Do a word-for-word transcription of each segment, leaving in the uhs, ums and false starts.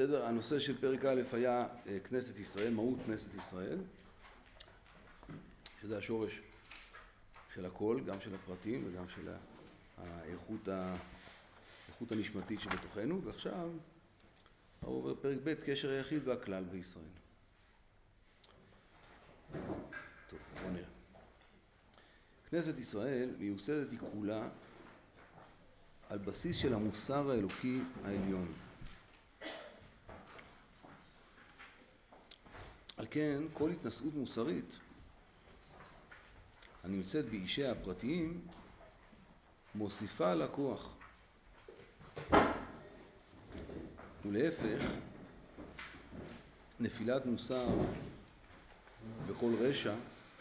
בסדר, הנושא של פרק א' היה כנסת ישראל, מהות כנסת ישראל, שזה השורש של הכל, גם של הפרטים וגם של האיכות, האיכות הנשמתית שבתוכנו. ועכשיו עובר פרק ב', קשר היחיד והכלל בישראל. טוב, בוא נראה. כנסת ישראל מיוסדת היא כולה על בסיס של המוסר האלוקי העליון. על כן, כל התנשאות מוסרית הנמצאת באישיה הפרטיים מוסיפה לה כוח. ולהפך, נפילת מוסר בכל רשע,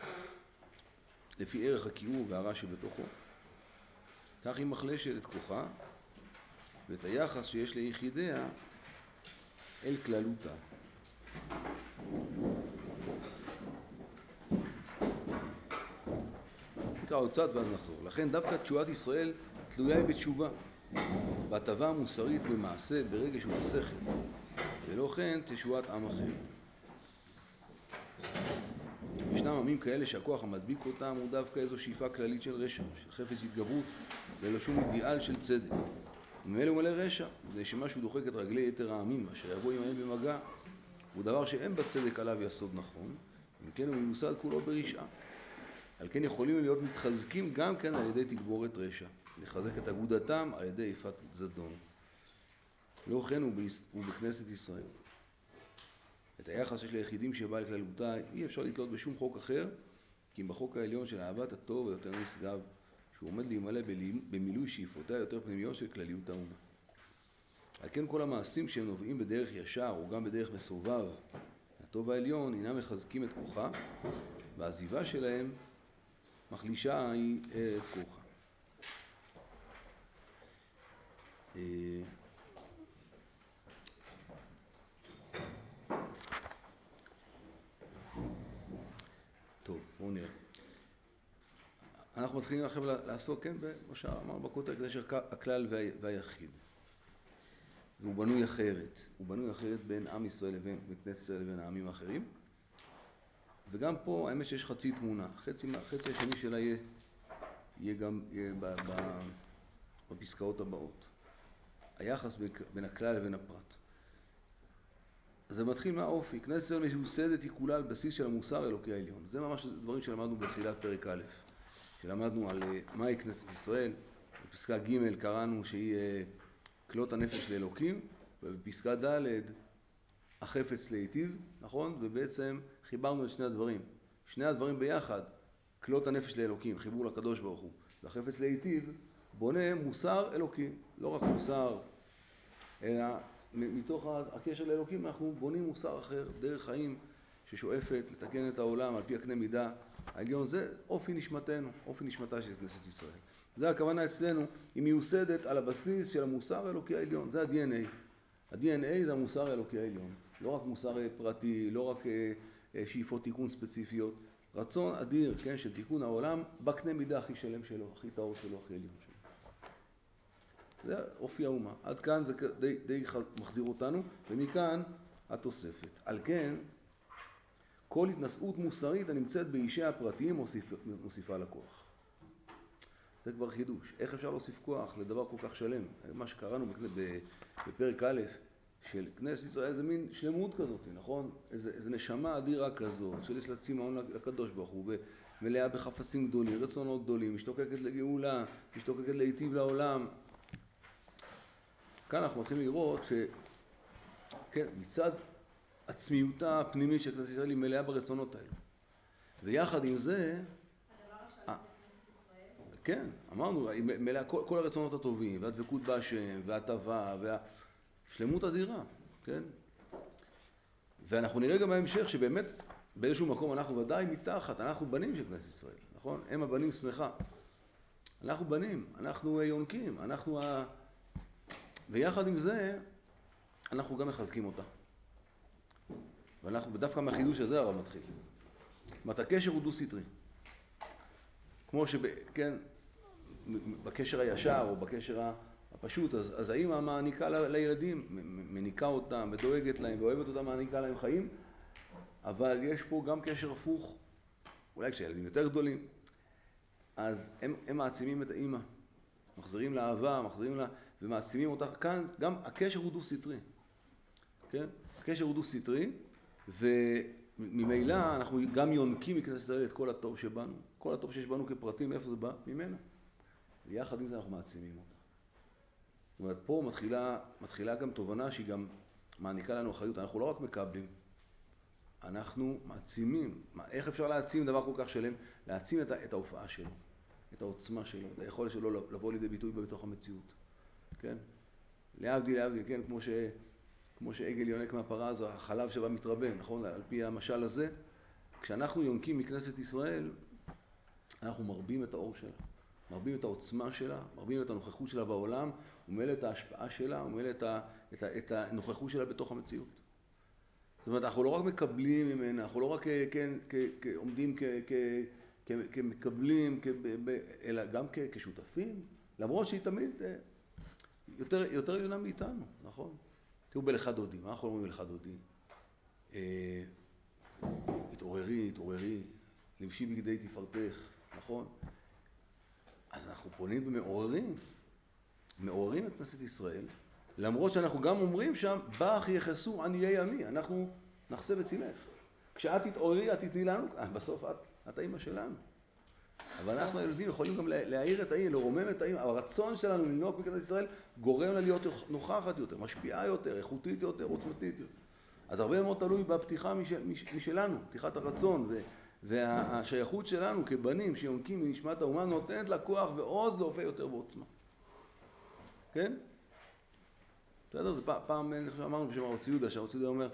לפי ערך הכיעור והרע שבתוכו, כך היא מחלשת את כוחה ואת היחס שיש ליחידיה אל כללותה. נקרא עוד צד ואז נחזור. לכן דווקא תשועת ישראל תלויה היא בתשובה, בהטבה המוסרית במעשה, ברגש ובשכל, ולא כן תשועת עם אחר. ישנם עמים כאלה שהכוח המדביק אותם הוא דווקא איזו שאיפה כללית של רשע, של חפץ התגברות, ללא שום אידיאל של צדק. וממילא הוא מלא רשע, כדי שמשהו דוחק את רגלי יתר העמים, אשר יבוא עמהם במגע, הוא דבר שאין בצדק עליו יסוד נכון, אם כן הוא מיוסד כולו ברשעה. על כן יכולים להיות מתחזקים גם כן על ידי תגבורת רשע, לחזק את אגודתם על ידי איפת זדון. לא כן הוא בכנסת ישראל. את היחס של היחידים שבא לכללותה אי אפשר לתלות בשום חוק אחר, כי אם בחוק העליון של אהבת הטוב היותר נשגב, שהוא עומד להימלא במילוי שאיפותיה יותר פנימיות של כלליות האומה. על כן כל המעשים שהם נובעים בדרך ישר או גם בדרך מסובב, הטוב העליון אינם מחזקים את כוחה, והעזיבה שלהם מחלישה היא את כוחה. טוב, בואו נראה. אנחנו מתחילים עכשיו לעסוק, כן, במה שאמר בכותרת, קשר הכלל והיחיד. והוא בנוי אחרת. הוא בנוי אחרת בין עם ישראל לבין כנסת ישראל לבין העמים האחרים. וגם פה האמת שיש חצי תמונה. חצי, חצי השני שלה יהיה, יהיה גם יהיה ב, ב, בפסקאות הבאות. היחס בין הכלל לבין הפרט. זה מתחיל מהאופי. כנסת ישראל מיוסדת היא כולה על בסיס של המוסר האלוקי העליון. זה ממש דברים שלמדנו בתחילת פרק א', שלמדנו על מהי כנסת ישראל. בפסקה ג' קראנו שהיא כלות הנפש לאלוקים, ובפסקה ד' החפץ להיטיב, נכון? ובעצם חיברנו את שני הדברים. שני הדברים ביחד, כלות הנפש לאלוקים, חיבור לקדוש ברוך הוא, והחפץ להיטיב בונה מוסר אלוקי, לא רק מוסר, אלא מתוך הקשר לאלוקים אנחנו בונים מוסר אחר, דרך חיים ששואפת לתקן את העולם על פי הקנה מידה העליון. זה אופי נשמתנו, אופי נשמתה של כנסת ישראל. זה הכוונה אצלנו, היא מיוסדת על הבסיס של המוסר האלוקי העליון, זה ה-די אן איי. ה-די אן איי זה המוסר האלוקי העליון, לא רק מוסר פרטי, לא רק שאיפות תיקון ספציפיות, רצון אדיר, כן, של תיקון העולם בקנה מידה הכי שלם שלו, הכי טהור שלו, הכי עליון שלו. זה אופי האומה. עד כאן זה די, די מחזיר אותנו, ומכאן התוספת. על כן, כל התנשאות מוסרית הנמצאת באישיה הפרטיים מוסיפ, מוסיפה לכוח. זה כבר חידוש. איך אפשר להוסיף כוח לדבר כל כך שלם? מה שקראנו בפרק א' של כנסת ישראל זה מין שלמות כזאת, נכון? איזה, איזה נשמה אדירה כזאת, שיש לה צימאון לקדוש ברוך הוא, מלאה בחפצים גדולים, רצונות גדולים, משתוקקת לגאולה, משתוקקת להיטיב לעולם. כאן אנחנו מתחילים לראות ש... כן, מצד עצמיותה הפנימית של כנסת ישראל היא מלאה ברצונות האלו. ויחד עם זה... הדבר השאלה בכנסת ישראל? כן, אמרנו, מלאה כל, כל הרצונות הטובים, והדבקות בהשם, והטבה, והשלמות אדירה, כן? ואנחנו נראה גם בהמשך שבאמת באיזשהו מקום אנחנו ודאי מתחת, אנחנו בנים של כנסת ישראל, נכון? הם הבנים שמחה. אנחנו בנים, אנחנו יונקים, אנחנו ה... ויחד עם זה, אנחנו גם מחזקים אותה. ואנחנו בדווקא מהחידוש הזה הרב מתחיל. זאת הקשר הוא דו-סטרי. כמו שבקשר הישר או בקשר הפשוט. אז, אז האמא מעניקה ל, לילדים, מניקה אותם ודואגת להם ואוהבת אותם, מעניקה להם חיים, אבל יש פה גם קשר הפוך, אולי כשהילדים יותר גדולים, אז הם, הם מעצימים את האמא, מחזירים לאהבה, מחזירים לה, ומעצימים אותה. כאן גם הקשר הוא דו-סטרי, כן? הקשר הוא דו-סטרי, וממילא אנחנו גם יונקים מכנסת ישראל את כל הטוב שבנו, כל הטוב שיש בנו כפרטים, איפה זה בא? ממנה. ויחד עם זה אנחנו מעצימים אותה. זאת אומרת, פה מתחילה, מתחילה גם תובנה שהיא גם מעניקה לנו אחריות. אנחנו לא רק מקבלים, אנחנו מעצימים. איך אפשר להעצים דבר כל כך שלם? להעצים את, את ההופעה שלו, את העוצמה שלו, את היכולת שלו לבוא לידי ביטוי בתוך המציאות. כן? להבדיל, להבדיל, כן? כמו, ש, כמו שעגל יונק מהפרה הזו, החלב שבה מתרבה, נכון? על פי המשל הזה, כשאנחנו יונקים מכנסת ישראל, אנחנו מרבים את האור שלה. מרבים את העוצמה שלה, מרבים את הנוכחות שלה בעולם, וממילא את ההשפעה שלה, וממילא את, את, את הנוכחות שלה בתוך המציאות. זאת אומרת, אנחנו לא רק מקבלים ממנה, אנחנו לא רק כן, כ, כ, עומדים כ, כ, כ, כמקבלים, כ, ב, אלא גם כ, כשותפים, למרות שהיא תמיד יותר, יותר עליונה מאיתנו, נכון? תראו בלכה דודי, מה אנחנו אומרים בלכה דודי? אה, התעוררי, התעוררי, לבשי בגדי תפארתך, נכון? אז אנחנו פונים ומעוררים, מעוררים את כנסת ישראל, למרות שאנחנו גם אומרים שם, בך יחסו עניי עמי, אנחנו נחסה וצילך. כשאת תתעוררי, את תתני לנו, בסוף את, את האמא שלנו. אבל אנחנו הילדים יכולים גם להעיר את האמא, לרומם את האמא. הרצון שלנו לנהוג בכנסת ישראל גורם לה להיות נוכחת יותר, משפיעה יותר, איכותית יותר, עוצמתית יותר. אז הרבה מאוד תלוי בפתיחה משל, משלנו, פתיחת הרצון, ו, והשייכות שלנו כבנים שיונקים מנשמת האומה נותנת לה כוח ועוז להופיע יותר בעוצמה. כן? בסדר? זה פעם אמרנו בשם הרב ציודה, שהרב ציודה אומר,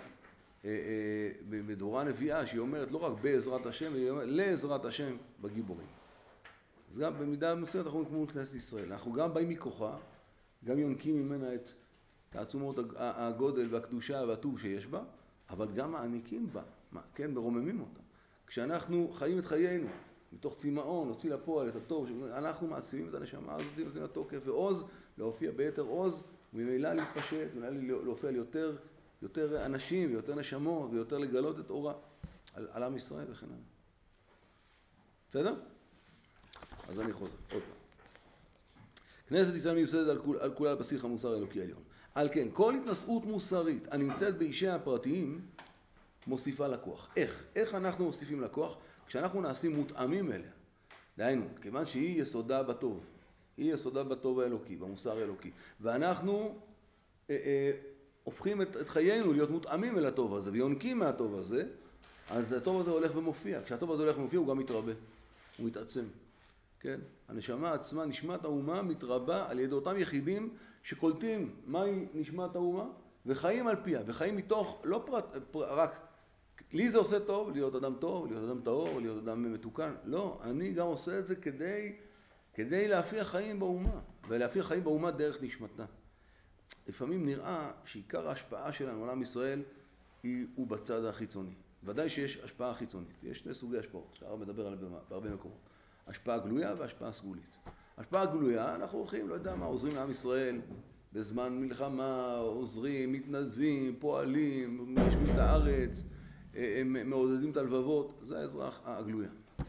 בדורה נביאה, שהיא אומרת לא רק בעזרת השם, היא אומרת לעזרת השם בגיבורים. אז גם במידה מסוימת אנחנו כמו כנסת ישראל. אנחנו גם באים מכוחה, גם יונקים ממנה את תעצומות הגודל והקדושה והטוב שיש בה, אבל גם מעניקים בה, כן, מרוממים אותה. כשאנחנו חיים את חיינו, מתוך צמאון, נוציא לפועל את הטוב, אנחנו מעצימים את הנשמה הזאת, נותנים לה תוקף ועוז, להופיע ביתר עוז, וממילא להתפשט, וממילא להופיע ליותר, יותר אנשים ויותר נשמות, ויותר לגלות את אורה על, על עם ישראל וכן הלאה. בסדר? אז אני חוזר, עוד פעם. כנסת ישראל מיוסדת על, כול, על כולה בשיח המוסר האלוקי העליון. על כן, כל התנשאות מוסרית הנמצאת באישי הפרטיים מוסיפה לכוח. איך? איך אנחנו מוסיפים לכוח? כשאנחנו נעשים מותאמים אליה. דהיינו, כיוון שהיא יסודה בטוב. היא יסודה בטוב האלוקי, במוסר האלוקי. ואנחנו אה, אה, הופכים את, את חיינו להיות מותאמים אל הטוב הזה, ויונקים מהטוב הזה, אז הטוב הזה הולך ומופיע. כשהטוב הזה הולך ומופיע, הוא גם מתרבה. הוא מתעצם. כן? הנשמה עצמה, נשמת האומה, מתרבה על ידי אותם יחידים שקולטים מהי נשמת האומה, וחיים על פיה, וחיים מתוך, לא פרט, פר, רק, לי זה עושה טוב, להיות אדם טוב, להיות אדם טהור, להיות אדם מתוקן. לא, אני גם עושה את זה כדי, כדי להפיח חיים באומה, ולהפיח חיים באומה דרך נשמתה. לפעמים נראה שעיקר ההשפעה שלנו על עם ישראל היא, הוא בצד החיצוני. ודאי שיש השפעה חיצונית. יש שני סוגי השפעות, שהרב מדבר עליהם בהרבה מקומות. השפעה גלויה והשפעה סגולית. השפעה גלויה, אנחנו הולכים, לא יודע מה, עוזרים לעם ישראל בזמן מלחמה, עוזרים, מתנדבים, פועלים, משווים את הארץ, מעודדים את הלבבות. זה העזרה הגלויה.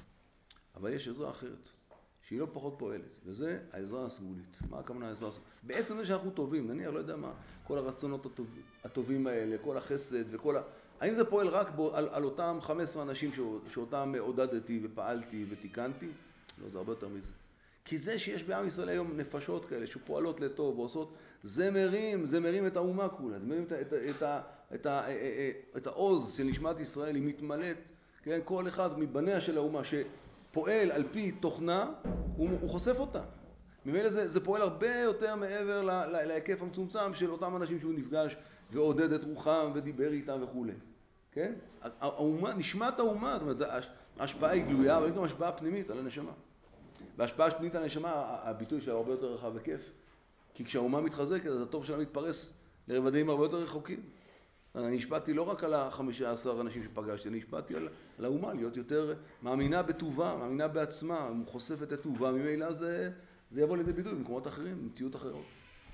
אבל יש עזרה אחרת, שהיא לא פחות פועלת, וזה העזרה הסגולית. מה הכוונה העזרה הסגולית? בעצם זה שאנחנו טובים, נניח, לא יודע מה, כל הרצונות הטובים, הטובים האלה, כל החסד וכל ה... האם זה פועל רק בו, על, על אותם חמישה עשר אנשים שאותם עודדתי ופעלתי ותיקנתי? לא, זה הרבה יותר מזה. כי זה שיש בעם ישראל היום נפשות כאלה שפועלות לטוב ועושות, זה מרים, זה מרים את האומה כולה, זה מרים את, את, את, את, את, את העוז של נשמת ישראל, היא מתמלאת, כן? כל אחד מבניה של האומה שפועל על פי תוכנה, הוא, הוא חושף אותה. ממילא זה, זה פועל הרבה יותר מעבר לה, לה, להיקף המצומצם של אותם אנשים שהוא נפגש ועודד את רוחם ודיבר איתם וכו'. כן? האומה, נשמת האומה, זאת אומרת, ההשפעה היא גלויה, אבל היא גם השפעה פנימית על הנשמה. וההשפעה הפנימית על הנשמה, הביטוי שלה הרבה יותר רחב וכיף. כי כשהאומה מתחזקת, אז הטוב שלה מתפרס לרבדים הרבה יותר רחוקים. אני השפעתי לא רק על ה-חמישה עשר אנשים שפגשתי, אני השפעתי על, על האומה, להיות יותר מאמינה בטובה, מאמינה בעצמה, חושפת את טובה, ממילא זה, זה יבוא לידי ביטוי במקומות אחרים, במציאות אחרות.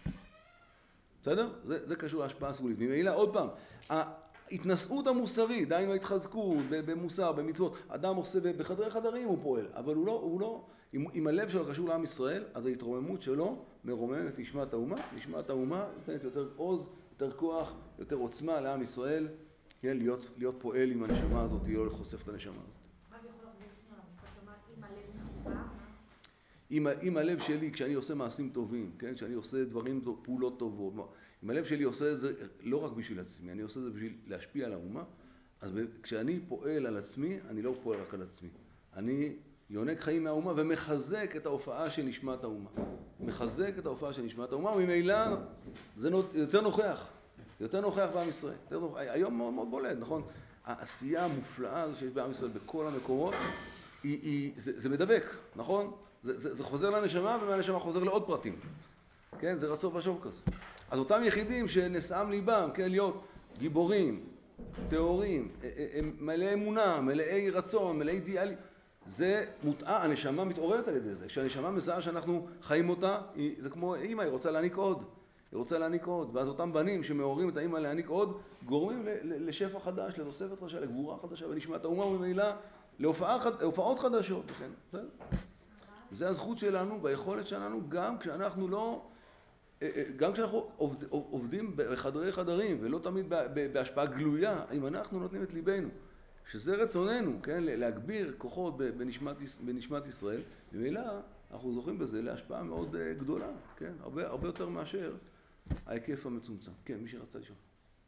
בסדר? זה, זה קשור להשפעה סגולית. ממילא, עוד פעם, ההתנשאות המוסרית, דהיינו ההתחזקות, במוסר, במצוות, אדם עושה בחדרי חדרים הוא פועל, אבל הוא לא, הוא לא, אם, אם הלב שלו קשור לעם ישראל, אז ההתרוממות שלו מרוממת נשמת האומה, נשמת האומה נותנת יותר עוז, יותר כוח, יותר עוצמה לעם ישראל, כן, להיות, להיות פועל עם הנשמה הזאת, לא לחושף את הנשמה הזאת. מה יכול לחזור שנייה? אתה אומר, אם הלב מחובר? אם, אם הלב שלי, כשאני עושה מעשים טובים, כן, כשאני עושה דברים, פעולות טובות, אם הלב שלי עושה את זה לא רק בשביל עצמי, אני עושה את זה בשביל להשפיע על האומה, אז כשאני פועל על עצמי, אני לא פועל רק על עצמי. אני יונק חיים מהאומה ומחזק את ההופעה של נשמת האומה. מחזק את ההופעה של נשמת האומה, וממילא זה יותר נוכח, יותר נוכח בעם ישראל. יותר נוכח. היום מאוד מאוד בולט, נכון? העשייה המופלאה הזו שיש בעם ישראל בכל המקומות, היא, היא, זה, זה מדבק, נכון? זה, זה, זה חוזר לנשמה, ומהנשמה חוזר לעוד פרטים. כן, זה רצון ושוב כזה. אז אותם יחידים שנשאם ליבם, כן, להיות גיבורים, תיאורים, הם מלאי אמונה, מלאי רצון, מלאי אידיאלי, זה מוטעה, הנשמה מתעוררת על ידי זה. כשהנשמה מזהה שאנחנו חיים אותה, היא, זה כמו אמא, היא רוצה להעניק עוד. היא רוצה להעניק עוד. ואז אותם בנים שמעוררים את האמא להעניק עוד, גורמים לשפע חדש, לתוספת חדשה, לגבורה חדשה, ונשמת האומה וממילא להופעות חדשות. כן? זה הזכות שלנו והיכולת שלנו גם כשאנחנו לא, גם כשאנחנו עובדים בחדרי חדרים ולא תמיד בהשפעה גלויה, אם אנחנו נותנים את ליבנו, שזה רצוננו, כן, להגביר כוחות בנשמת, בנשמת ישראל, ומילא אנחנו זוכים בזה להשפעה מאוד גדולה, כן, הרבה, הרבה יותר מאשר ההיקף המצומצם. כן, מי שרצה לשאול.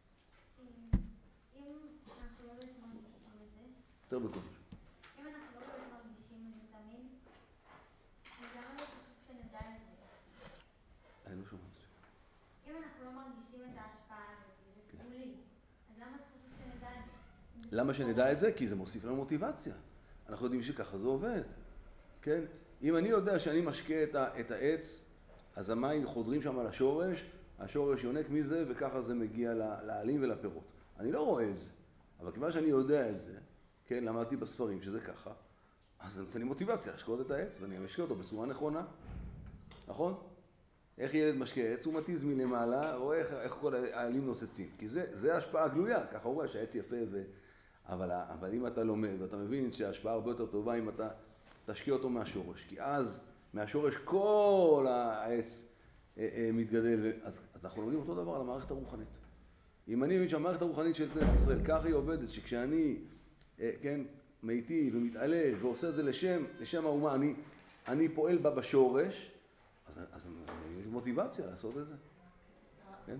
אם אנחנו לא באמת מרגישים את זה, יותר בקושי. אם אנחנו לא באמת מרגישים את זה תמיד, אז למה זה חשוב שנדע את זה? אני לא שומע את זה. אם אנחנו לא מרגישים את ההשפעה הזאת, זה סגולי, אז למה זה חשוב שנדע את זה? למה שנדע את זה? כי זה מוסיף לנו מוטיבציה. אנחנו יודעים שככה זה עובד. כן? אם אני יודע שאני משקה את, ה, את העץ, אז המים חודרים שם על השורש, השורש יונק מזה וככה זה מגיע לעלים ולפירות. אני לא רואה את זה, אבל כיוון שאני יודע את זה, כן, למדתי בספרים שזה ככה, אז זה נותן לי מוטיבציה להשקות את העץ ואני משקה אותו בצורה נכונה. נכון? איך ילד משקה עץ? הוא מתיז מלמעלה, רואה איך, איך כל העלים נוצצים. כי זה, זה השפעה גלויה, ככה הוא רואה שהעץ יפה ו... אבל, אבל אם אתה לומד ואתה מבין שההשפעה הרבה יותר טובה אם אתה תשקיע אותו מהשורש, כי אז מהשורש כל העץ אה, אה, מתגדל, אז, אז אנחנו לומדים אותו דבר על המערכת הרוחנית. אם אני מבין שהמערכת הרוחנית של כנסת ישראל, כך היא עובדת, שכשאני, אה, כן, מיטיב ומתעלה ועושה את זה לשם, לשם האומה, אני, אני פועל בה בשורש, אז, אז יש מוטיבציה לעשות את זה. כן?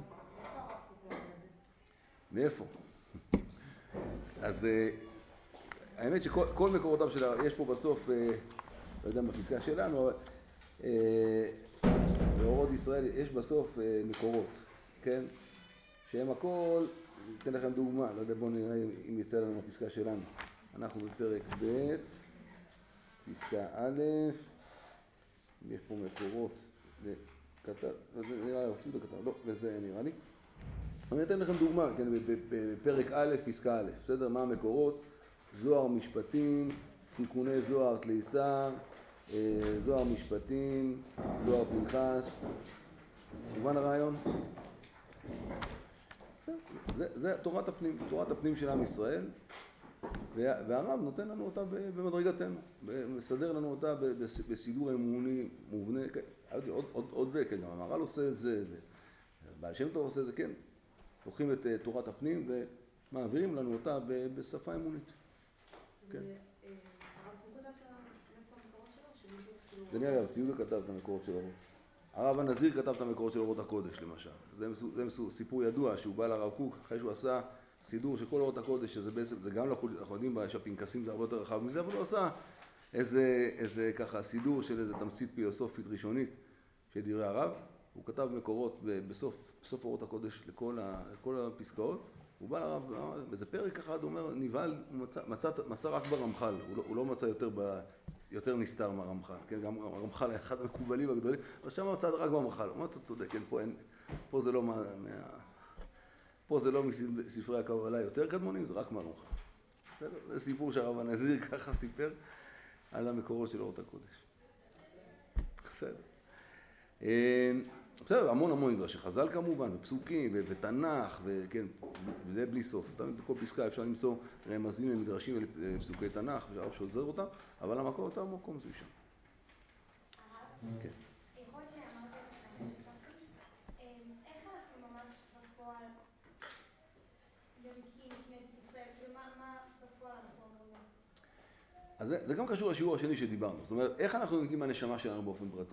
מאיפה? אז האמת שכל מקורותיו שלה, יש פה בסוף, לא יודע בפסקה שלנו, באורות ישראל יש בסוף מקורות, כן? שהם הכל, אתן לכם דוגמה, לא יודע, בואו נראה אם יצא לנו בפסקה שלנו. אנחנו בפרק ב', פסקה א', יש פה מקורות, כתב, זה נראה לי, רצו לכתב, לא, וזה נראה לי. אני אתן לכם דוגמה, כן, בפרק א', פסקה א', בסדר? מה המקורות? זוהר משפטים, תיקוני זוהר תליסה, זוהר משפטים, זוהר פנחס. מובן הרעיון? זה, זה תורת הפנים, תורת הפנים של עם ישראל, והרב נותן לנו אותה במדרגתנו, מסדר לנו אותה בסידור אמוני מובנה, עוד, עוד, עוד וכן, גם המהר"ל עושה את זה, ובעל שם טוב עושה את זה, כן. לוקחים את תורת הפנים ומעבירים לנו אותה בשפה אמונית. כן. הרב הוא כתב את המקורות שלו? זה נראה לי, הרב ציודה כתב את המקורות של אורות. הרב הנזיר כתב את המקורות של אורות הקודש, למשל. זה, זה סיפור ידוע שהוא בא לרב קוק אחרי שהוא עשה סידור של כל אורות הקודש, שזה בעצם, זה גם אנחנו יודעים שהפנקסים זה הרבה יותר רחב מזה, אבל הוא עשה איזה, איזה ככה סידור של איזה תמצית פיוסופית ראשונית של דברי הרב. הוא כתב מקורות בסוף, בסוף אורות הקודש לכל, ה, לכל הפסקאות. הוא בא לרב, באיזה פרק אחד הוא אומר, ניבל, הוא מצא, מצא, מצא רק ברמח"ל, הוא לא, הוא לא מצא יותר, ב, יותר נסתר מהרמח"ל, כן, גם הרמח"ל היה אחד המקובלים הגדולים, אבל שם מצא רק ברמח"ל, הוא אומר, אתה צודק, כן, פה, אין, פה זה לא מה, מה, פה זה לא מספרי הקבלה יותר קדמונים, זה רק מהרמח"ל. זה סיפור שהרב הנזיר ככה סיפר על המקורות של אורות הקודש. בסדר. בסדר, המון המון מדרשי חז"ל כמובן, ופסוקים, ו- ותנ"ך, וכן, זה בלי סוף. תמיד בכל פסקה אפשר למצוא רמזים למדרשים ולפסוקי תנ"ך, והרב שעוזר אותם, אבל המקור אותם מקום זה שם. כן. יכול להיות שאמרת את זה, איך אנחנו ממש בפועל יונקים כנסת ישראל? כאילו מה בפועל אנחנו אמורים לעשות? אז זה, זה גם קשור לשיעור השני שדיברנו. זאת אומרת, איך אנחנו יונקים מהנשמה שלנו באופן פרטי?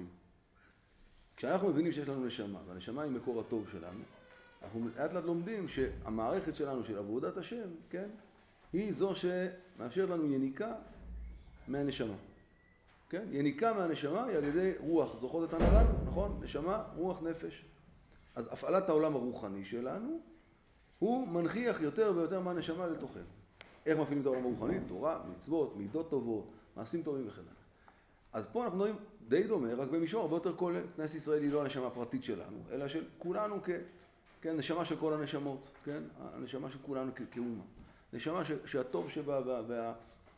כשאנחנו מבינים שיש לנו נשמה, והנשמה היא מקור הטוב שלנו, אנחנו לאט לאט לומדים שהמערכת שלנו של עבודת השם, כן, היא זו שמאפשרת לנו יניקה מהנשמה. כן? יניקה מהנשמה היא על ידי רוח. זוכות את הנר"ן, נכון? נשמה, רוח, נפש. אז הפעלת העולם הרוחני שלנו, הוא מנכיח יותר ויותר מהנשמה לתוכנו. איך מפעילים את העולם הרוחני? תורה, מצוות, מידות טובות, מעשים טובים וכן הלאה. אז פה אנחנו רואים די דומה, רק במישור הרבה יותר כולל. כנסת ישראל היא לא הנשמה הפרטית שלנו, אלא של כולנו כ... כן, נשמה של כל הנשמות, כן? הנשמה של כולנו כ- כאומה. נשמה ש... שהטוב שבה וה... וה...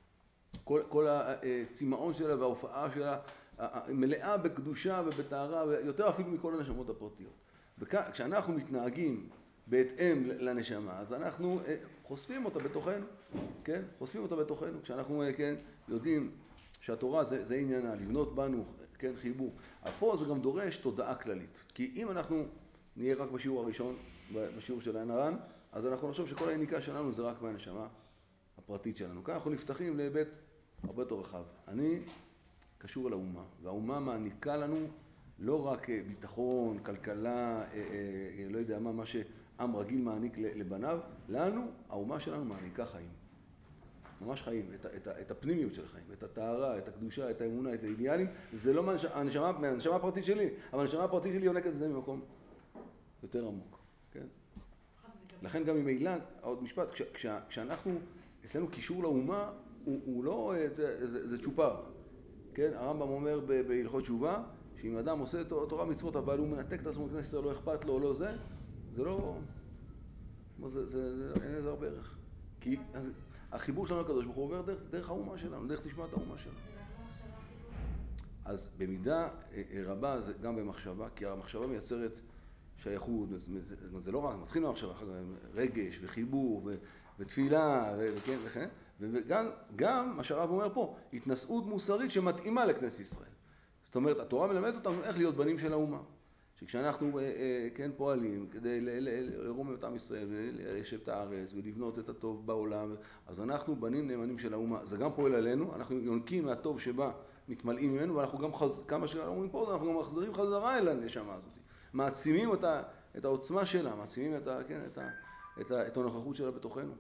כל, כל הצמאון שלה וההופעה שלה מלאה בקדושה ובטהרה, יותר אפילו מכל הנשמות הפרטיות. וכשאנחנו מתנהגים בהתאם לנשמה, אז אנחנו חושפים אותה בתוכנו, כן? חושפים אותה בתוכנו. כשאנחנו, כן, יודעים שהתורה זה, זה עניינה, לבנות בנו, כן, חיבור. אבל פה זה גם דורש תודעה כללית. כי אם אנחנו נהיה רק בשיעור הראשון, בשיעור של הנר"ן, אז אנחנו נחשוב שכל היניקה שלנו זה רק מהנשמה הפרטית שלנו. כאן אנחנו נפתחים להיבט הרבה יותר רחב. אני קשור לאומה, והאומה מעניקה לנו לא רק ביטחון, כלכלה, לא יודע מה, מה שעם רגיל מעניק לבניו, לנו, האומה שלנו מעניקה חיים. ממש חיים, את, את, את הפנימיות של חיים, את הטהרה, את הקדושה, את האמונה, את האידיאלים. זה לא מהנשמה, מהנשמה הפרטית שלי, אבל הנשמה הפרטית שלי יונקת את זה ממקום יותר עמוק, כן? לכן גם ממילא, עוד משפט, כש, כש, כשאנחנו, אצלנו קישור לאומה, הוא, הוא לא, זה, זה, זה צ'ופר. כן? הרמב"ם אומר ב, בהלכות תשובה, שאם אדם עושה תורה מצוות, אבל הוא מנתק את עצמו מכנסת ישראל, לא אכפת לו או לא זה, זה לא, זה, זה, זה, אין לזה הרבה ערך. כי החיבור שלנו לקדוש ברוך הוא עובר דרך, דרך האומה שלנו, דרך נשמת האומה שלנו. זה רק במחשבה חיבור? אז במידה רבה זה גם במחשבה, כי המחשבה מייצרת שייכות, זה, זה לא רק, מתחיל מהמחשבה, רגש וחיבור ו, ותפילה וכן וכן, וגם גם מה שהרב אומר פה, התנשאות מוסרית שמתאימה לכנסת ישראל. זאת אומרת, התורה מלמדת אותנו איך להיות בנים של האומה. שכשאנחנו כן פועלים כדי לרום את עם ישראל וליישב את הארץ ולבנות את הטוב בעולם, אז אנחנו בנים נאמנים של האומה. זה גם פועל עלינו, אנחנו יונקים מהטוב שבה מתמלאים ממנו, ואנחנו גם, חז... כמה שאנחנו אומרים פה, אנחנו גם מחזירים חזרה אל הנשמה הזאת. מעצימים את, ה... את העוצמה שלה, מעצימים את, ה... כן, את, ה... את, ה... את הנוכחות שלה בתוכנו.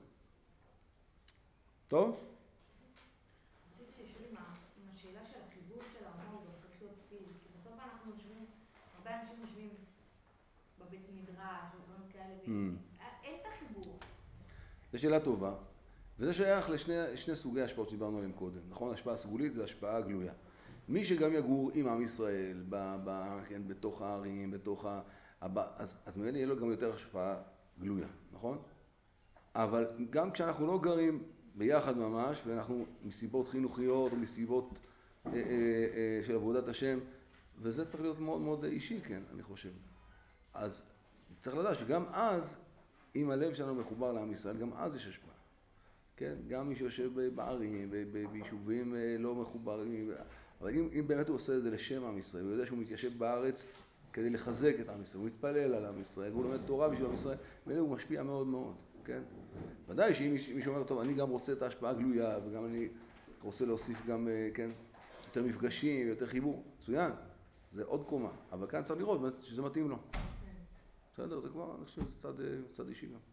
טוב? רציתי לשאול אם השאלה של החיבור של האומה הוא גם צריך להיות פיזי, כי בסוף אנחנו יושבים, הרבה אנשים יושבים בבית מדרש, או דברים כאלה, ואין את החיבור. זו שאלה טובה, וזה שייך לשני סוגי השפעות שדיברנו עליהם קודם, נכון? השפעה סגולית והשפעה גלויה. מי שגם יגור עם עם ישראל, ב, ב, כן, בתוך הערים, בתוך ה... אז, אז ממילא יהיה לו גם יותר השפעה גלויה, נכון? אבל גם כשאנחנו לא גרים ביחד ממש, ואנחנו מסיבות חינוכיות או מסיבות אה, אה, אה, של עבודת השם, וזה צריך להיות מאוד מאוד אישי, כן, אני חושב. אז צריך לדעת שגם אז, אם הלב שלנו מחובר לעם ישראל, גם אז יש השפעה. כן? גם מי שיושב בערים, ביישובים לא מחוברים, אבל אם, אם באמת הוא עושה את זה לשם עם ישראל, הוא יודע שהוא מתיישב בארץ כדי לחזק את עם ישראל, הוא מתפלל על עם ישראל, והוא לומד תורה בשביל עם ישראל, ואלה הוא משפיע מאוד מאוד, כן? ודאי שאם מישהו אומר, טוב, אני גם רוצה את ההשפעה הגלויה, וגם אני רוצה להוסיף גם, כן, יותר מפגשים, יותר חיבור, מצוין, זה עוד קומה, אבל כאן צריך לראות שזה מתאים לו. בסדר, זה כבר, אני חושב שזה צד, צד אישי גם.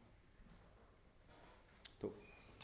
טוב.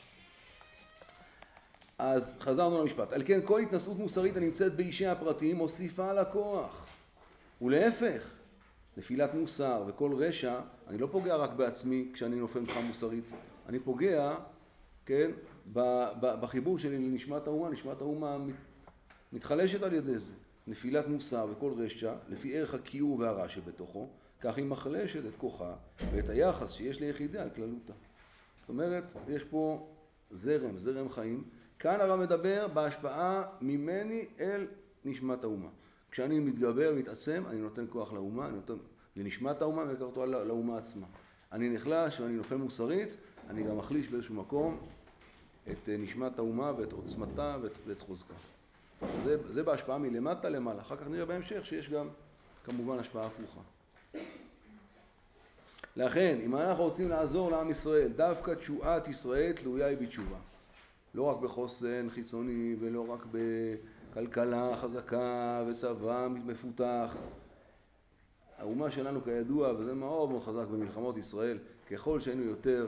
אז חזרנו למשפט. על כן, כל התנסות מוסרית הנמצאת באישי הפרטיים מוסיפה לכוח. ולהפך, נפילת מוסר וכל רשע, אני לא פוגע רק בעצמי כשאני נופל מבחינה מוסרית. אני פוגע, כן, בחיבור שלי לנשמת האומה. נשמת האומה מתחלשת על ידי זה. נפילת מוסר וכל רשע, לפי ערך הכיעור והרע שבתוכו, כך היא מחלשת את כוחה ואת היחס שיש ליחידה על כללותה. זאת אומרת, יש פה זרם, זרם חיים. כאן הרב מדבר בהשפעה ממני אל נשמת האומה. כשאני מתגבר, מתעצם, אני נותן כוח לאומה, אני נותן לנשמת האומה ולקח אותו לאומה עצמה. אני נחלש ואני נופל מוסרית, אני גם מחליש באיזשהו מקום את נשמת האומה ואת עוצמתה ואת, ואת חוזקה. זה, זה בהשפעה מלמטה למעלה. אחר כך נראה בהמשך שיש גם כמובן השפעה הפוכה. לכן, אם אנחנו רוצים לעזור לעם ישראל, דווקא תשועת ישראל תלויה היא בתשובה. לא רק בחוסן חיצוני ולא רק בכלכלה חזקה וצבא מפותח. האומה שלנו כידוע, וזה מאוד מאוד חזק במלחמות ישראל, ככל שהיינו יותר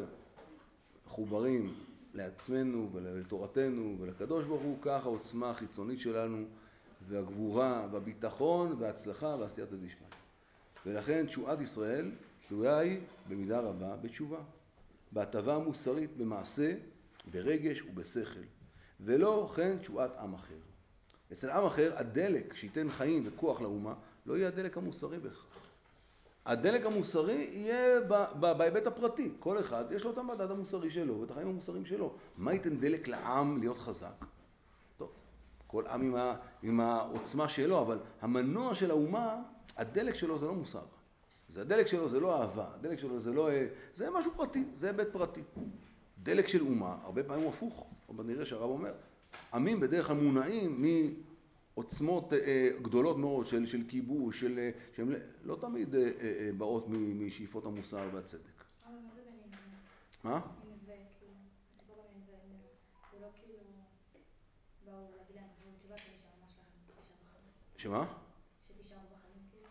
חוברים לעצמנו ולתורתנו ולקדוש ברוך הוא, כך העוצמה החיצונית שלנו והגבורה והביטחון וההצלחה והעשייתא דשמיא. ולכן תשועת ישראל תלויה היא במידה רבה בתשובה, בהטבה המוסרית, במעשה, ברגש ובשכל, ולא כן תשועת עם אחר. אצל עם אחר הדלק שייתן חיים וכוח לאומה לא יהיה הדלק המוסרי בהכרח. הדלק המוסרי יהיה בהיבט הפרטי. כל אחד יש לו את המדד המוסרי שלו ואת החיים המוסריים שלו. מה ייתן דלק לעם להיות חזק? טוב, כל עם עם, ה, עם העוצמה שלו, אבל המנוע של האומה, הדלק שלו זה לא מוסר. זה הדלק שלו זה לא אהבה, הדלק שלו זה לא... זה משהו פרטי, זה היבט פרטי. דלק של אומה, הרבה פעמים הוא הפוך. אבל נראה שהרב אומר, עמים בדרך כלל מונעים מעוצמות אה, גדולות מאוד של, של כיבוש, של, שהן לא תמיד אה, אה, באות משאיפות המוסר והצדק. אבל מה זה בנינווה? מה? נינווה, כאילו, הסיפור בנינווה, זה לא כאילו באו להגיד להם תחזרו תשובה כדי שהאומה שלכם תישאר בחיים. שמה? שתישארו בחיים, כאילו.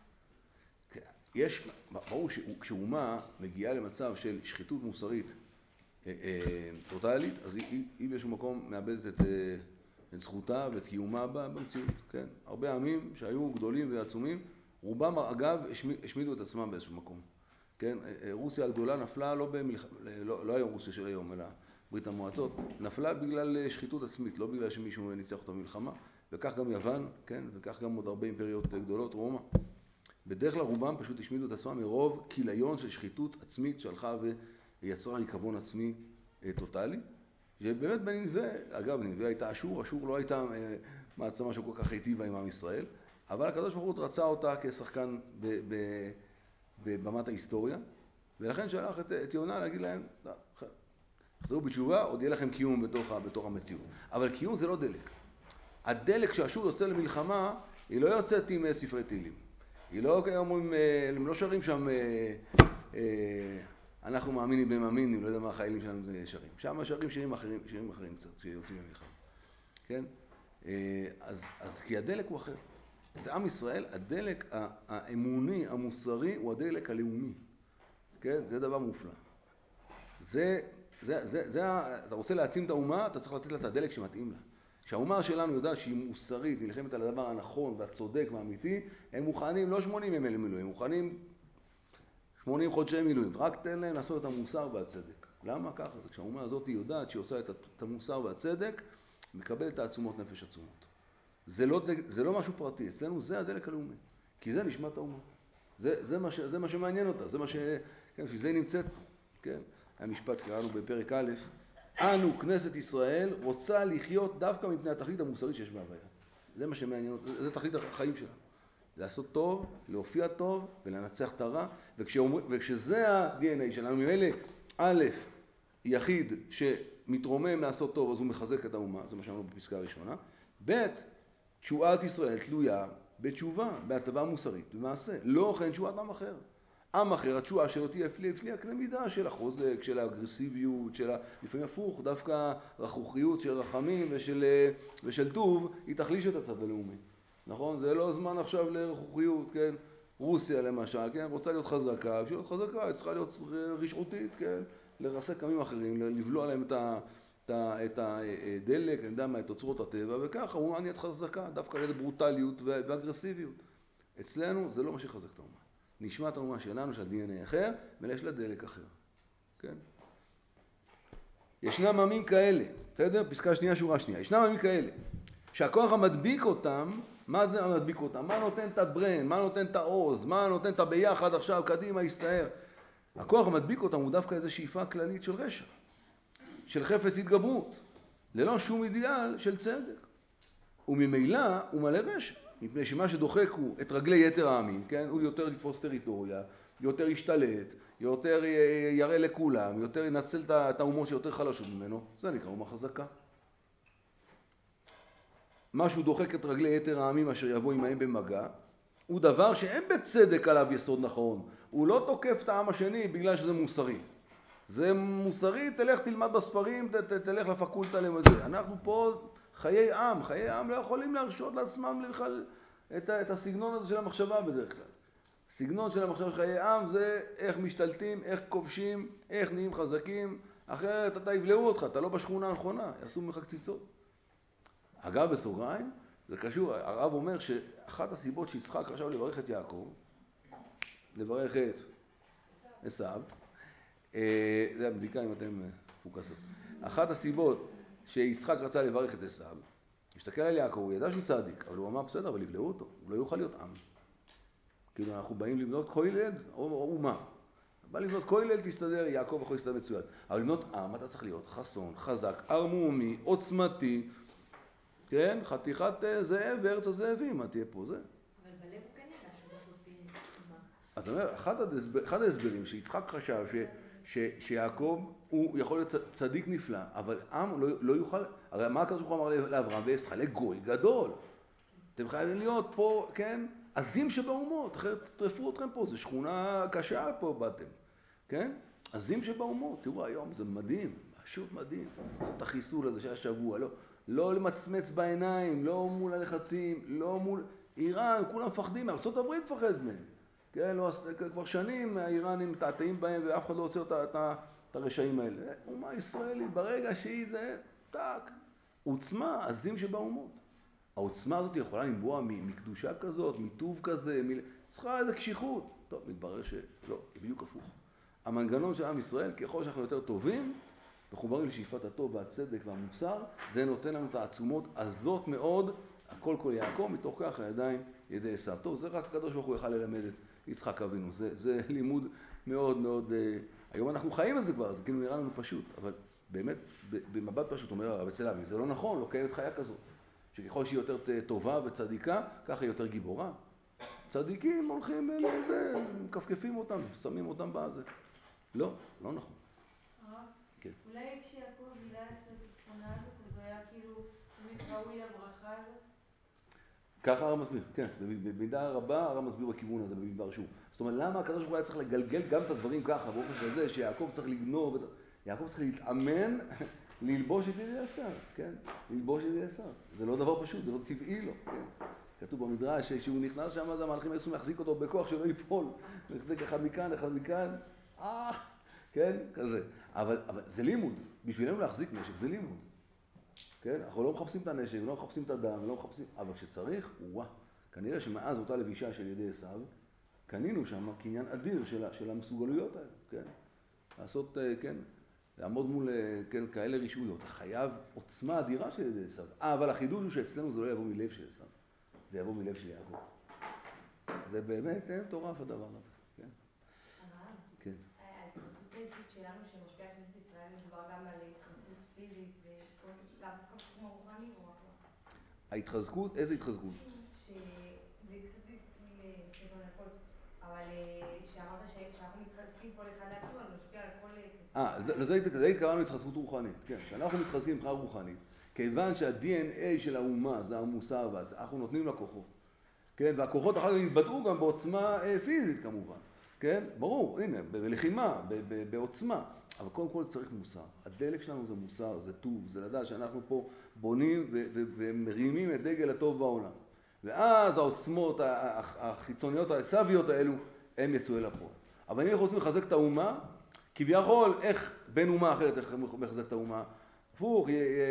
יש, ברור שכשאומה מגיעה למצב של שחיתות מוסרית אה, אה, טוטלית, אז היא, היא, היא באיזשהו מקום מאבדת את, אה, את זכותה ואת קיומה במציאות, כן? הרבה עמים שהיו גדולים ועצומים, רובם אגב השמידו את עצמם באיזשהו מקום, כן? רוסיה הגדולה נפלה לא במלח... לא, לא היום רוסיה של היום, אלא ברית המועצות, נפלה בגלל שחיתות עצמית, לא בגלל שמישהו ניצח אותה במלחמה, וכך גם יוון, כן? וכך גם עוד הרבה אימפריות גדולות, רומא. בדרך כלל רובם פשוט השמידו את עצמם מרוב כיליון של שחיתות עצמית שהלכה ויצרה ריקבון עצמי טוטלי. שבאמת בנינווה, אגב, נינווה הייתה אשור, אשור לא הייתה מעצמה שכל כך היטיבה עם עם ישראל, אבל הקדוש ברוך הוא רצה אותה כשחקן בבמת ההיסטוריה, ולכן שלח את, את יונה להגיד להם, חזרו בתשובה, עוד יהיה לכם קיום בתוך, בתוך המציאות. אבל קיום זה לא דלק. הדלק שאשור יוצא למלחמה, היא לא יוצאת עם ספרי תהילים. היא לא, אומרים, הם לא שרים שם, אנחנו מאמינים בני מאמינים, לא יודע מה החיילים שלנו זה שרים. שם שרים שירים אחרים, שירים אחרים קצת, שיוצאים למלחמה. כן? אז, אז כי הדלק הוא אחר. זה עם ישראל, הדלק האמוני, המוסרי, הוא הדלק הלאומי. כן? זה דבר מופלא. זה, זה, זה, זה, אתה רוצה להעצים את האומה, אתה צריך לתת לה את הדלק שמתאים לה. כשהאומה שלנו יודעת שהיא מוסרית, היא נלחמת על הדבר הנכון והצודק והאמיתי, הם מוכנים לא שמונים ימי מילואים, הם מוכנים שמונים חודשי מילואים. רק תן להם לעשות את המוסר והצדק. למה ככה? זה כשהאומה הזאת יודעת שהיא עושה את המוסר והצדק, מקבלת תעצומות נפש עצומות. זה לא, זה לא משהו פרטי, אצלנו זה הדלק הלאומי, כי זה נשמת האומה. זה, זה, מה, ש, זה מה שמעניין אותה, זה מה ש... כן, שזה נמצאת פה, כן? המשפט קראנו בפרק א', אנו, כנסת ישראל, רוצה לחיות דווקא מפני התכלית המוסרית שיש בהוויה. זה מה שמעניין אותה, זה תכלית החיים שלנו. לעשות טוב, להופיע טוב ולנצח את הרע, וכשאומר, וכשזה ה-די אן איי שלנו, ממילא א', יחיד שמתרומם לעשות טוב, אז הוא מחזק את האומה, זה מה שאמרנו בפסקה הראשונה. ב', תשועת ישראל תלויה בתשובה, בהטבה מוסרית, במעשה. לא כן תשועת עם אחר. עם אחר, התשועה שלו תהיה לפני הקנה מידה של החוזק, של האגרסיביות, של לפעמים הפוך, דווקא רכוכיות של רחמים ושל, ושל טוב, היא תחליש את הצד הלאומי. נכון? זה לא זמן עכשיו לרכוכיות, כן? רוסיה למשל, כן? רוצה להיות חזקה, בשביל להיות חזקה, היא צריכה להיות רשעותית, כן? לרסק עמים אחרים, לבלוע להם את ה... את הדלק, אני יודע מה, את אוצרות הטבע, וככה הוא נהיית חזקה, דווקא על ידי ברוטליות ואגרסיביות. אצלנו זה לא מה שחזק את האומה. נשמת האומה שלנו, של די אן איי אחר, ויש לה דלק אחר. כן? ישנם עמים כאלה, בסדר? פסקה שנייה, שורה שנייה. ישנם עמים כאלה, שהכוח המדביק אותם, מה זה המדביק אותם? מה נותן את הברן? מה נותן את העוז? מה נותן את הביחד עכשיו? קדימה, יסתער. הכוח המדביק אותם הוא דווקא איזו שאיפה כללית של רשע. של חפץ התגברות, ללא שום אידיאל של צדק. וממילא הוא מלא רשע, מפני שמה שדוחק הוא את רגלי יתר העמים, כן? הוא יותר יתפוס טריטוריה, יותר ישתלט, יותר יראה לכולם, יותר ינצל את האומות שיותר חלשות ממנו, זה נקרא אומה חזקה. מה שהוא דוחק את רגלי יתר העמים אשר יבוא עמהם במגע, הוא דבר שאין בצדק עליו יסוד נכון. הוא לא תוקף את העם השני בגלל שזה מוסרי. זה מוסרי, תלך תלמד בספרים, ת, ת, תלך לפקולטה למזה. אנחנו פה חיי עם, חיי עם לא יכולים להרשות לעצמם בכלל את, את הסגנון הזה של המחשבה בדרך כלל. הסגנון של המחשבה של חיי עם זה איך משתלטים, איך כובשים, איך נהיים חזקים, אחרת אתה יבלעו אותך, אתה לא בשכונה הנכונה, יעשו ממך קציצות. אגב, בסוגריים, זה קשור, הרב אומר שאחת הסיבות שיצחק חשב לברך את יעקב, לברך את עשיו, זה הבדיקה אם אתם פוקסות. אחת הסיבות שיצחק רצה לברך את עשיו, משתכל על יעקב, הוא ידע שהוא צדיק, אבל הוא אמר בסדר, אבל יבלעו אותו, הוא לא יוכל להיות עם. כאילו אנחנו באים לבנות כולל או אומה. בא לבנות כולל, תסתדר, יעקב יכול להסתדר מצוין. אבל לבנות עם, אתה צריך להיות חסון, חזק, ערמומי, עוצמתי, כן? חתיכת זאב בארץ הזאבים, מה תהיה פה זה? אבל בלב הוא כן ידע שבסוף יהיה מה. אז אני אומר, אחד, ההסבר, אחד ההסברים שיצחק חשב ש, ש, שיעקב הוא יכול להיות צדיק נפלא, אבל עם לא, לא יוכל, הרי מה הקדוש ברוך הוא אמר לאברהם וישחק לגוי גדול. אתם חייבים להיות פה, כן? עזים שבאומות, אחרת תטרפו אתכם פה, זו שכונה קשה פה באתם, כן? עזים שבאומות, תראו היום, זה מדהים, פשוט מדהים. זאת החיסול הזה שהיה שבוע, לא, לא למצמץ בעיניים, לא מול הלחצים, לא מול איראן, כולם מפחדים, ארצות הברית מפחד מהם. כן, לא, כבר שנים האיראנים מתעתעים בהם ואף אחד לא עוצר את, את, את הרשעים האלה. אומה ישראלית, ברגע שהיא זה, טק, עוצמה, עזים שבאומות. העוצמה הזאת יכולה לנבוע מקדושה כזאת, מטוב כזה, מ... צריכה איזו קשיחות. טוב, מתברר שלא, זה בדיוק הפוך. המנגנון של עם ישראל, ככל שאנחנו יותר טובים, מחוברים לשאיפת הטוב והצדק והמוסר, זה נותן לנו את העצומות הזאת מאוד, הכל כל יעקב, מתוך כך הידיים ידי עשיו. טוב, זה רק הקדוש ברוך הוא יוכל ללמד את יצחק אבינו. זה, זה לימוד מאוד מאוד, היום אנחנו חיים את זה כבר, זה כאילו נראה לנו פשוט, אבל באמת, במבט פשוט אומר הרב אצל אבי, זה לא נכון, לא קיימת חיה כזאת. שככל שהיא יותר טובה וצדיקה, ככה היא יותר גיבורה. צדיקים הולכים לזה, מקפקפים אותם, שמים אותם בזה. לא, לא נכון. הרב, כן. אולי כשיעקב גילה את התכונה הזאת, אז הוא היה כאילו באמת ראוי לברכה הזאת? ככה הרב מסביר, כן. במידה רבה הרב מסביר בכיוון הזה, במדבר שוב. זאת אומרת, למה הקדוש ברוך הוא היה צריך לגלגל גם את הדברים ככה, באופן כזה, שיעקב צריך לגנוב, יעקב צריך להתאמן, ללבוש את ידי עשיו, כן? ללבוש את ידי עשיו. זה לא דבר פשוט, זה לא טבעי לו, כן? כתוב במדרש שכשהוא נכנס שם, אז המלאכים היו להחזיק אותו בכוח שלא ייפול. להחזיק אחד מכאן, אחד מכאן, אה, כן? כזה. אבל, אבל זה לימוד. בשבילנו להחזיק נשק זה לימוד. כן? אנחנו לא מחפשים את הנשק, לא מחפשים את הדם, לא מחפשים... אבל כשצריך, וואה. כנראה שמאז אותה לבישה של ידי עשיו, קנינו שם קניין אדיר של, של המסוגלויות האלה, כן? לעשות, כן? לעמוד מול, כן, כאלה רישויות. חייב עוצמה אדירה של ידי עשיו. אה, אבל החידוש הוא שאצלנו זה לא יבוא מלב של עשיו. זה יבוא מלב של יעקב. זה באמת מטורף הדבר הזה, כן? הרב, כן. ההתחזקות האישית שלנו שמשפיעה על כנסת ישראל מדובר גם על התחזקות פיזית וכל לאו דווקא בתחום הרוחני או רק לא? ההתחזקות, איזה התחזקות? שזה קצת לצאת מהנפות, אבל שאמרת שאנחנו מתחזקים כל אחד לעצמו, אז זה משפיע על כל כנסת. אה, לזה התכווננו התחזקות רוחנית, כן. כשאנחנו מתחזקים מבחינה רוחנית, כיוון שה-די אן איי של האומה זה המוסר והזה, אנחנו נותנים לה כוחות. כן, והכוחות אחר כך יתבטאו גם בעוצמה פיזית כמובן. כן, ברור, הנה, בלחימה, בעוצמה. אבל קודם כל צריך מוסר. הדלק שלנו זה מוסר, זה טוב, זה לדעת שאנחנו פה בונים ומרימים את דגל הטוב בעולם. ואז העוצמות החיצוניות העשוויות האלו, הם יצאו אל הפועל. אבל אם אנחנו רוצים לחזק את האומה, כביכול, איך בין אומה אחרת, איך מחזק את האומה? הפוך,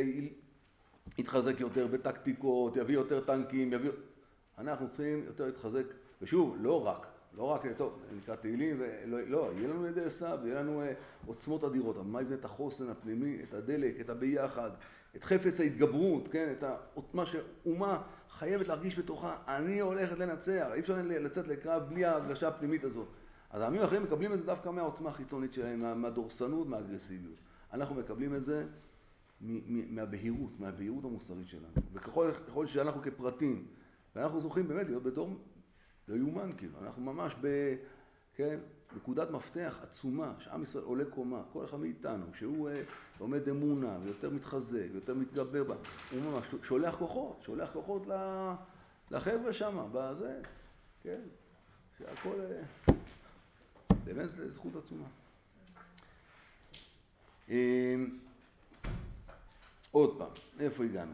יתחזק יותר בטקטיקות, יביא יותר טנקים, יביא... אנחנו צריכים יותר להתחזק, ושוב, לא רק, לא רק, טוב, נקרא תהילים, ולא, לא, יהיה לנו ידי עשיו, יהיה לנו אה, עוצמות אדירות, אבל מה יבנה את החוסן הפנימי, את הדלק, את הביחד, את חפץ ההתגברות, כן, את מה שאומה חייבת להרגיש בתוכה, אני הולכת לנצח, אי אפשר לצאת לקרב בלי ההרגשה הפנימית הזאת. אז העמים האחרים מקבלים את זה דווקא מהעוצמה החיצונית שלהם, מהדורסנות, מהאגרסיביות. אנחנו מקבלים את זה מהבהירות, מהבהירות המוסרית שלנו. וככל שאנחנו כפרטים ואנחנו זוכים באמת להיות בדור לא יאומן, כאילו. אנחנו ממש ב... כן, נקודת מפתח עצומה, שעם ישראל עולה קומה, כל אחד מאיתנו, שהוא uh, עומד אמונה ויותר מתחזק ויותר מתגבר בה, הוא ממש שולח כוחות, שולח כוחות לחבר'ה שם, בזה, כן, שהכל, uh, באמת זה זכות עצומה. Um, עוד פעם, איפה הגענו?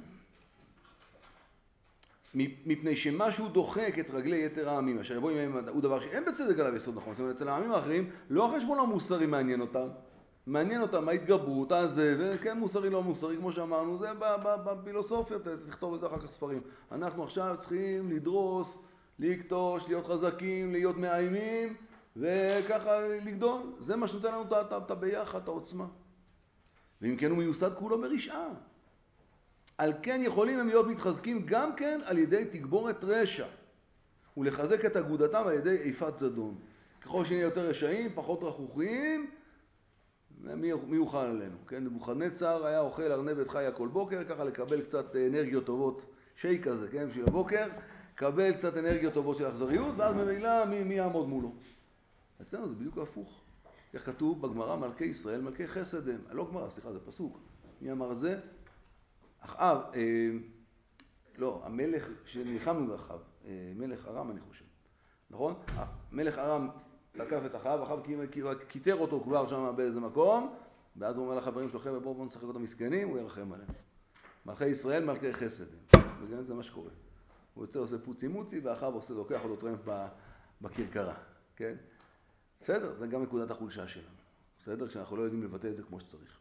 מפני שמשהו דוחק את רגלי יתר העמים, אשר יבוא עמהם הוא דבר שאין בצדק עליו יסוד נכון. זאת אומרת, אצל העמים האחרים לא החשבון המוסרי מעניין אותם, מעניין אותם ההתגברות, הזה, וכן מוסרי לא מוסרי, כמו שאמרנו, זה בפילוסופיה, תכתוב את זה אחר כך ספרים. אנחנו עכשיו צריכים לדרוס, לקטוש, להיות חזקים, להיות מאיימים, וככה לגדול. זה מה שנותן לנו את הביחד, את העוצמה. ואם כן הוא מיוסד כולו ברשעה. על כן יכולים הם להיות מתחזקים גם כן על ידי תגבורת רשע, ולחזק את אגודתם על ידי איפת זדון. ככל שנהיה יותר רשעים, פחות רכוכיים, מי, מי יוכל עלינו? כן? נבוכדנצר היה אוכל ארנבת חיה כל בוקר, ככה לקבל קצת אנרגיות טובות, שייק כזה, כן? בשביל הבוקר, קבל קצת אנרגיות טובות של אכזריות, ואז ממילא מי, מי יעמוד מולו. אצלנו זה בדיוק הפוך. כך כתוב בגמרא, מלכי ישראל, מלכי חסד הם. לא גמרא, סליחה, זה פסוק. מי אמר את זה? אחאב, אה, לא, המלך שנלחמנו באחאב, אה, מלך ארם אני חושב, נכון? מלך ארם תקף את אחאב, אחאב כיתר אותו כבר שם באיזה מקום, ואז הוא אומר לחברים שלו, חבר'ה, בואו בוא נשחק אותם מסכנים, הוא ירחם עליהם. מלכי ישראל, מלכי חסד. וגם זה מה שקורה. הוא יוצא עושה פוצי מוצי, ואחאב עושה, לוקח אותו טרמפ בכרכרה, כן? בסדר, זה גם נקודת החולשה שלנו. בסדר? כשאנחנו לא יודעים לבטא את זה כמו שצריך.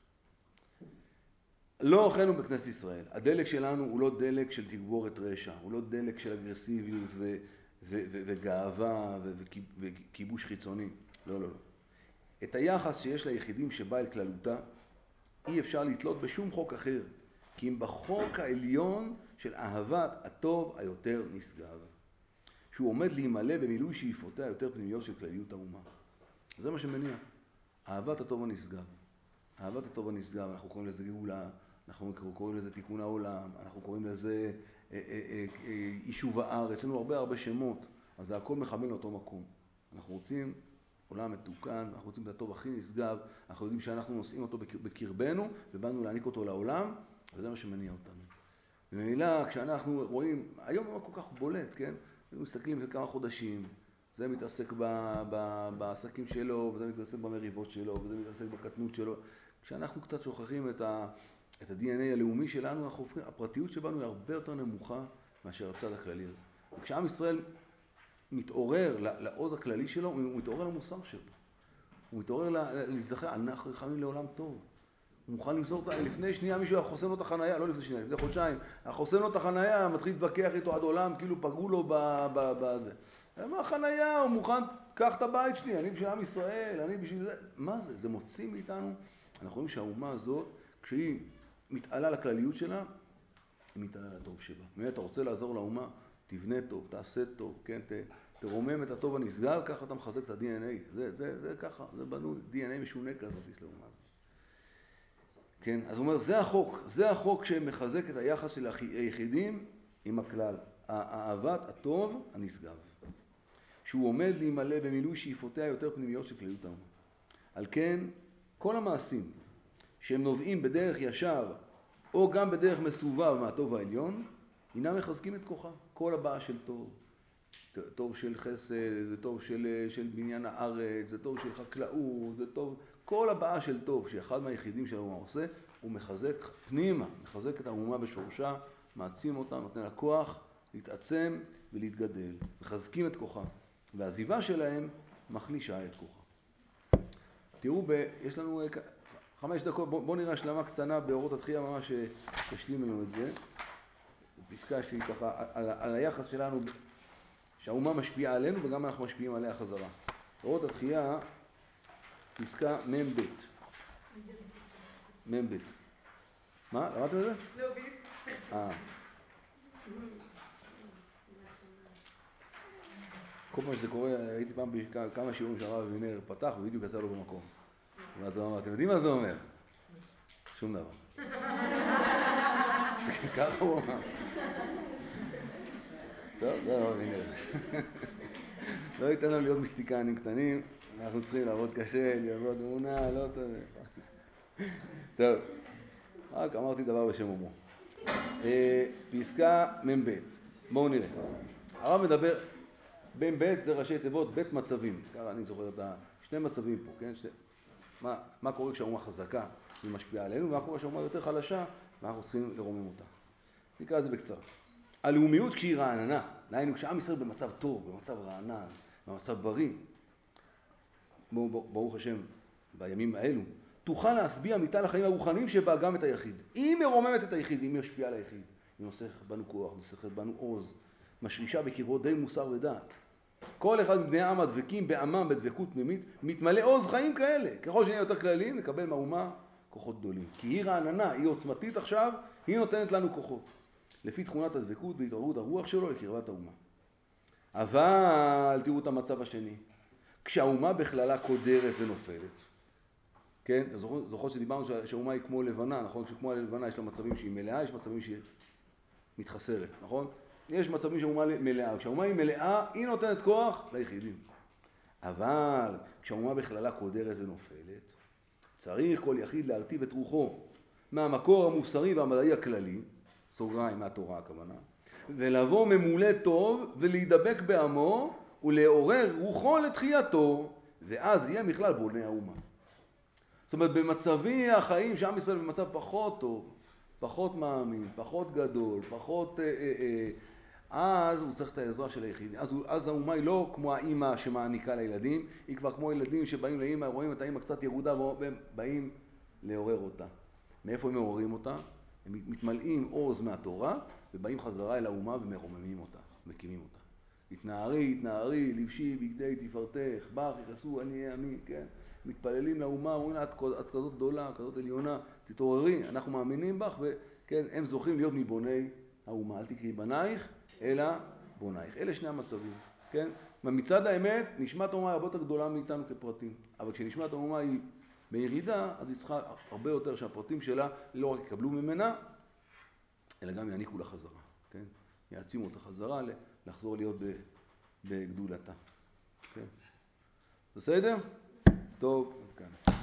לא אוכלנו בכנסת ישראל. הדלק שלנו הוא לא דלק של תגבורת רשע, הוא לא דלק של אגרסיביות ו- ו- ו- וגאווה ו- וכיבוש חיצוני. לא, לא, לא. את היחס שיש ליחידים שבא אל כללותה, אי אפשר לתלות בשום חוק אחר, כי אם בחוק העליון של אהבת הטוב היותר נשגב, שהוא עומד להימלא במילוי שאיפותיה היותר פנימיות של כלליות האומה. זה מה שמניע. אהבת הטוב הנשגב. אהבת הטוב הנשגב, אנחנו קוראים לזה גאולה, אנחנו קוראים לזה תיקון העולם, אנחנו קוראים לזה אה, אה, אה, יישוב הארץ, יש לנו הרבה הרבה שמות, אז זה הכל מכוון לאותו מקום. אנחנו רוצים עולם מתוקן, אנחנו רוצים את הטוב הכי נשגב, אנחנו יודעים שאנחנו נושאים אותו בקרבנו, ובאנו להעניק אותו לעולם, וזה מה שמניע אותנו. וממילא, כשאנחנו רואים, היום הוא כל כך בולט, כן? אנחנו מסתכלים בכמה חודשים, זה מתעסק ב, ב, בעסקים שלו, וזה מתעסק במריבות שלו, וזה מתעסק בקטנות שלו. כשאנחנו קצת שוכחים את ה... את ה-די אן איי הלאומי שלנו, הפרטיות שבנו היא הרבה יותר נמוכה מאשר הצד הכללי הזה. וכשעם ישראל מתעורר לעוז הכללי שלו, הוא מתעורר למוסר שלו. הוא מתעורר להזדחר, אנחנו חייבים לעולם טוב. הוא מוכן למסור אותה, לפני שנייה מישהו חוסם לו את החנייה, לא לפני שנייה, לפני חודשיים, חוסם לו את החנייה, מתחיל להתווכח איתו עד עולם, כאילו פגעו לו בזה. מה החנייה? הוא מוכן, קח את הבית שלי, אני בשביל עם ישראל, אני בשביל זה. מה זה? זה מוציא מאיתנו. אנחנו רואים שהאומה הזאת, כשהיא מתעלה לכלליות שלה, היא מתעלה לטוב שבה. באמת, אתה רוצה לעזור לאומה, תבנה טוב, תעשה טוב, כן? ת, תרומם את הטוב הנשגב, ככה אתה מחזק את ה-די אן איי. זה, זה, זה ככה, זה בנו די אן איי משונה כזאת לאומה הזאת. כן? אז הוא אומר, זה החוק, זה החוק שמחזק את היחס של היחידים עם הכלל. האהבת הטוב הנשגב. שהוא עומד להימלא במילוי שאיפותיה יותר פנימיות של כלליות האומה. על כן, כל המעשים שהם נובעים בדרך ישר, או גם בדרך מסובב מהטוב העליון, אינם מחזקים את כוחה. כל הבאה של טוב, טוב של חסד, זה טוב של, של בניין הארץ, זה טוב של חקלאות, זה טוב, כל הבאה של טוב שאחד מהיחידים של האומה עושה, הוא מחזק פנימה, מחזק את האומה בשורשה, מעצים אותה, נותן לה כוח להתעצם ולהתגדל, מחזקים את כוחה, והעזיבה שלהם מחלישה את כוחה. תראו, ב, יש לנו חמש דקות, בואו בוא נראה השלמה קטנה באורות התחייה, ממש תשלים לנו את זה. פסקה שהיא ככה, על, על היחס שלנו, שהאומה משפיעה עלינו וגם אנחנו משפיעים עליה חזרה. אורות התחייה, פסקה מ"ב. מ"ב. מה? למדתם את זה? לא, בדיוק. אה. כל פעם שזה קורה, הייתי פעם בכמה שיעורים שהרב אבינר פתח ובדיוק יצא לו במקום. ואז הוא אמר, אתם יודעים מה זה אומר? שום דבר. ככה הוא אמר. טוב, זה לא מבין. לא ייתן לנו להיות מיסטיקנים קטנים, אנחנו צריכים לעבוד קשה, לעבוד אמונה, לא טוב. טוב, רק אמרתי דבר בשם אומרו. פסקה מ"ב, בואו נראה. הרב מדבר, מ"ב זה ראשי תיבות בית מצבים, ככה אני זוכר את שני מצבים פה, כן? שני, מה, מה קורה כשהאומה חזקה, היא משפיעה עלינו, ומה קורה כשהאומה יותר חלשה, ואנחנו צריכים לרומם אותה. נקרא זה בקצרה. הלאומיות כשהיא רעננה, דהיינו כשעם ישראל במצב טוב, במצב רענן, במצב בריא, ברוך השם, בימים האלו, תוכל להשביע מיטה לחיים הרוחניים שבה גם את היחיד. היא מרוממת את היחיד, היא משפיעה על היחיד. היא נוסחת בנו כוח, נוסחת בנו עוז, משרישה בקרבו די מוסר ודעת. כל אחד מבני העם הדבקים בעמם בדבקות פנימית, מתמלא עוז חיים כאלה. ככל שנהיה יותר כלליים, נקבל מהאומה כוחות גדולים. כי היא רעננה, היא עוצמתית עכשיו, היא נותנת לנו כוחות. לפי תכונת הדבקות והתעוררות הרוח שלו לקרבת האומה. אבל תראו את המצב השני. כשהאומה בכללה קודרת ונופלת, כן? זוכרות שדיברנו שהאומה היא כמו לבנה, נכון? כשכמו הלבנה יש לה מצבים שהיא מלאה, יש מצבים שהיא מתחסרת, נכון? יש מצבים שהאומה מלאה, כשהאומה היא מלאה, היא נותנת כוח ליחידים. אבל כשהאומה בכללה קודרת ונופלת, צריך כל יחיד להרטיב את רוחו מהמקור המוסרי והמדעי הכללי, סוגריים מהתורה הכוונה, ולבוא ממולא טוב ולהידבק בעמו ולעורר רוחו לתחייתו, ואז יהיה בכלל בונה האומה. זאת אומרת, במצבי החיים שעם ישראל במצב פחות טוב, פחות מאמין, פחות גדול, פחות... אה, אה, אה, אז הוא צריך את העזרה של היחידים. אז, אז האומה היא לא כמו האמא שמעניקה לילדים, היא כבר כמו ילדים שבאים לאמא, רואים את האמא קצת ירודה והם באים לעורר אותה. מאיפה הם מעוררים אותה? הם מתמלאים עוז מהתורה ובאים חזרה אל האומה ומרוממים אותה, מקימים אותה. התנערי, התנערי, לבשי, בגדי, תפארתך, בך, יכעסו, אני אהיה עמי, כן? מתפללים לאומה, אומרים לה, את, את כזאת גדולה, כזאת עליונה, תתעוררי, אנחנו מאמינים בך, וכן, הם זוכים להיות מבוני האומה. אל תקראי בנייך, אלא בונייך. אלה שני המצבים, כן? מצד האמת, נשמת האומה היא הרבה יותר גדולה מאיתנו כפרטים. אבל כשנשמת האומה היא בירידה, אז היא צריכה הרבה יותר שהפרטים שלה לא רק יקבלו ממנה, אלא גם יעניקו לה חזרה, כן? יעצימו אותה חזרה לחזור להיות בגדולתה. כן? בסדר? טוב, כאן.